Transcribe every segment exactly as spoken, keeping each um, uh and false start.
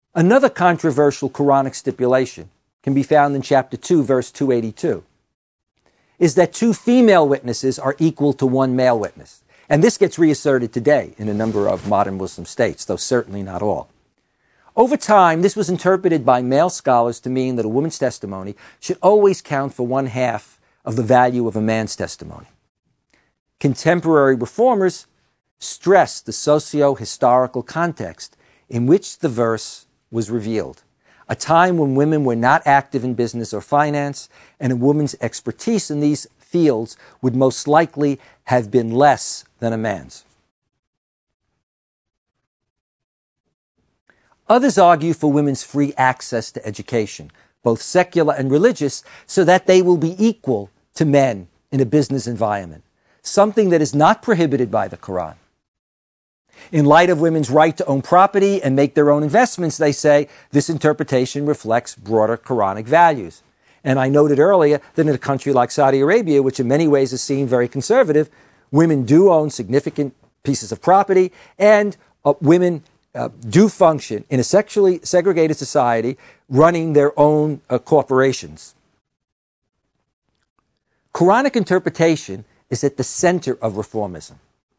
Another controversial Quranic stipulation can be found in chapter two, verse two eighty-two, is that two female witnesses are equal to one male witness. And this gets reasserted today in a number of modern Muslim states, though certainly not all. Over time, this was interpreted by male scholars to mean that a woman's testimony should always count for one half of the value of a man's testimony. Contemporary reformers stressed the socio-historical context in which the verse was revealed, a time when women were not active in business or finance, and a woman's expertise in these fields would most likely have been less than a man's. Others argue for women's free access to education, both secular and religious, so that they will be equal to men in a business environment, something that is not prohibited by the Quran. In light of women's right to own property and make their own investments, they say this interpretation reflects broader Quranic values. And I noted earlier that in a country like Saudi Arabia, which in many ways is seen very conservative, women do own significant pieces of property, and uh, women uh, do function in a sexually segregated society running their own uh, corporations. Quranic interpretation is at the center of reformism.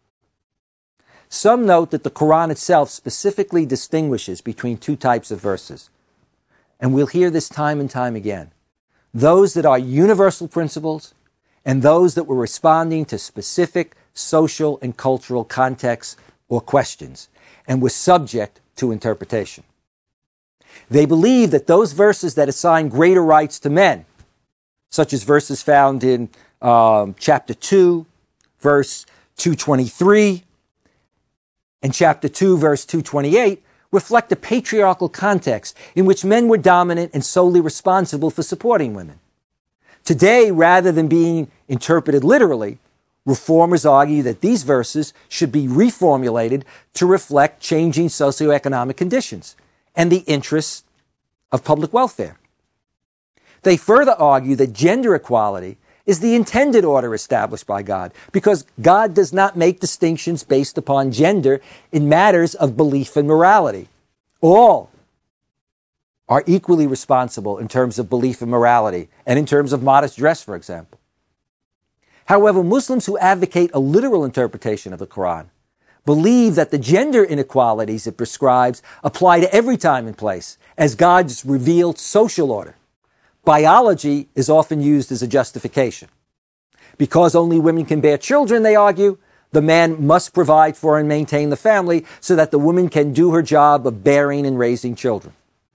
Some note that the Quran itself specifically distinguishes between two types of verses. And we'll hear this time and time again. Those that are universal principles and those that were responding to specific social and cultural contexts or questions and were subject to interpretation. They believe that those verses that assign greater rights to men, such as verses found in um, chapter two, verse two twenty-three, and chapter two, verse two twenty-eight, reflect a patriarchal context in which men were dominant and solely responsible for supporting women. Today, rather than being interpreted literally, reformers argue that these verses should be reformulated to reflect changing socioeconomic conditions and the interests of public welfare. They further argue that gender equality is the intended order established by God, because God does not make distinctions based upon gender in matters of belief and morality. All are equally responsible in terms of belief and morality, and in terms of modest dress, for example. However, Muslims who advocate a literal interpretation of the Quran believe that the gender inequalities it prescribes apply to every time and place as God's revealed social order. Biology is often used as a justification. Because only women can bear children, they argue, the man must provide for and maintain the family so that the woman can do her job of bearing and raising children.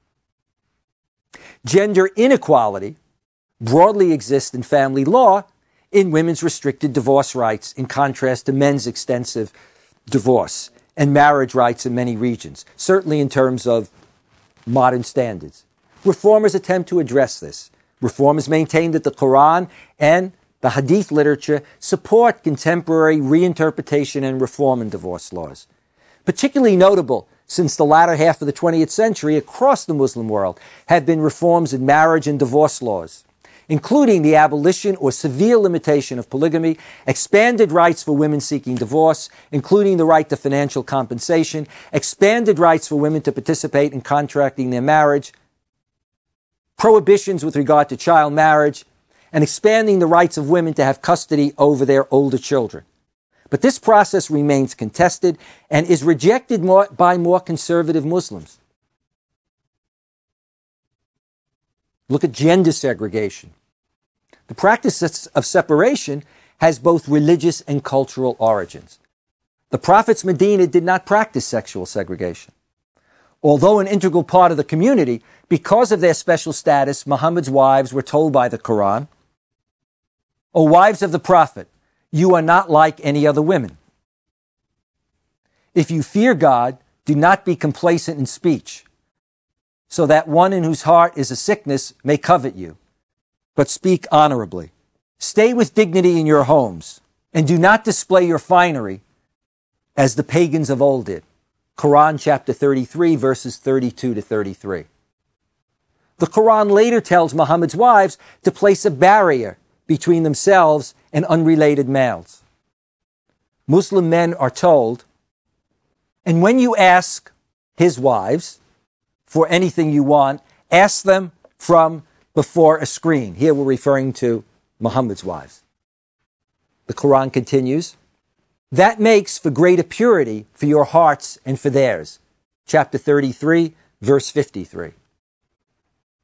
Gender inequality broadly exists in family law in women's restricted divorce rights, in contrast to men's extensive divorce and marriage rights in many regions, certainly in terms of modern standards. Reformers attempt to address this. Reformers maintain that the Quran and the Hadith literature support contemporary reinterpretation and reform in divorce laws. Particularly notable since the latter half of the twentieth century across the Muslim world have been reforms in marriage and divorce laws, including the abolition or severe limitation of polygamy, expanded rights for women seeking divorce, including the right to financial compensation, expanded rights for women to participate in contracting their marriage, prohibitions with regard to child marriage, and expanding the rights of women to have custody over their older children. But this process remains contested and is rejected more by more conservative Muslims. Look at gender segregation. The practice of separation has both religious and cultural origins. The Prophet's Medina did not practice sexual segregation. Although an integral part of the community, because of their special status, Muhammad's wives were told by the Quran, "O wives of the Prophet, you are not like any other women. If you fear God, do not be complacent in speech, so that one in whose heart is a sickness may covet you, but speak honorably. Stay with dignity in your homes, and do not display your finery as the pagans of old did." Quran chapter thirty-three, verses thirty-two to thirty-three. The Quran later tells Muhammad's wives to place a barrier between themselves and unrelated males. Muslim men are told, "And when you ask his wives, for anything you want. Ask them from before a screen. Here we're referring to Muhammad's wives. The Quran continues, that makes for greater purity for your hearts and for theirs. Chapter thirty-three, verse fifty-three.